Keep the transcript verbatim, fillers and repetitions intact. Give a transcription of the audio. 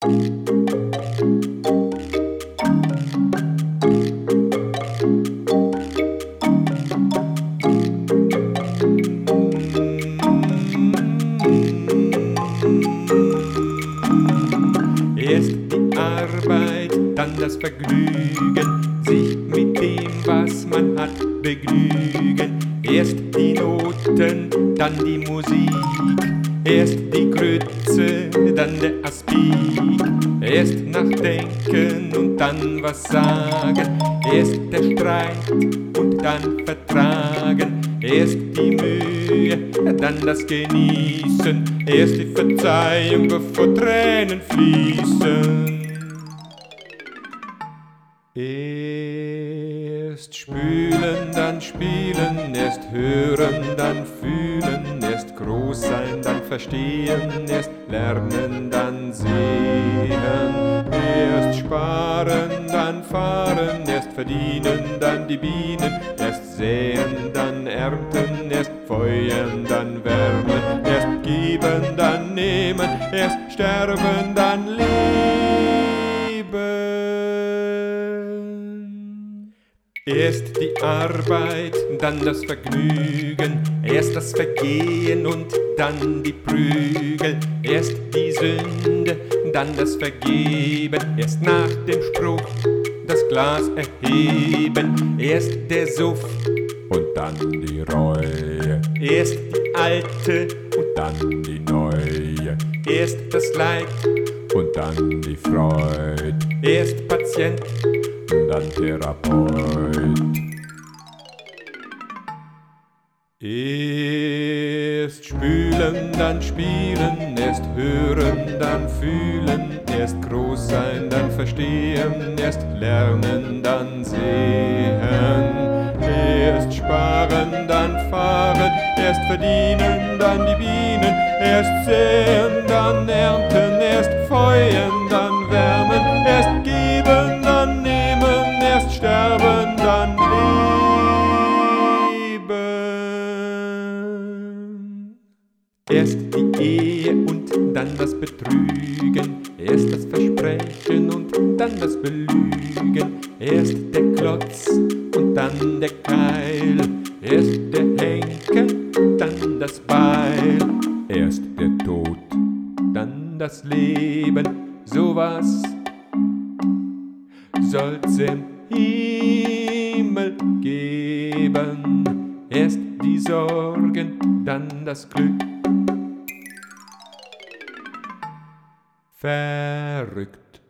Erst die Arbeit, dann das Vergnügen, sich mit dem, was man hat, begnügen. Erst die Noten, dann die Musik, erst die Grütze, dann der Aspik. Erst nachdenken und dann was sagen, erst der Streit und dann vertragen. Erst die Mühe, dann das Genießen, erst die Verzeihung, bevor Tränen fließen. Erst spülen, dann spielen, erst hören, dann fühlen, erst groß sein, dann verstehen, erst lernen, dann sehen. Erst sparen, dann fahren, erst verdienen, dann die Bienen, erst säen, dann ernten, erst feuern, dann wärmen, erst geben, dann nehmen, erst sterben, dann leben. Erst die Arbeit, dann das Vergnügen, erst das Vergehen und dann die Prügel, erst die Sünde, dann das Vergeben, erst nach dem Spruch das Glas erheben, erst der Suff und dann die Reue, erst die alte und dann die neue, erst das Leid und dann die Freud, erst Patient und dann Therapeut. Erst spülen, dann spielen, erst hören, dann fühlen, erst groß sein, dann verstehen, erst lernen, dann sehen. Erst sparen, dann fahren, erst verdienen, dann die Bienen, erst säen, dann ernten, erst feuern, dann wärmen, erst geben, dann nehmen, erst sterben, dann leben. Erst die Ehe und dann das Betrügen, erst das Versprechen und dann das Belügen, erst der Klotz und dann der Keil, erst der Henker, dann das Beil, erst der Tod, dann das Leben, sowas soll's im Himmel geben, erst die Sorgen, dann das Glück. Verrückt.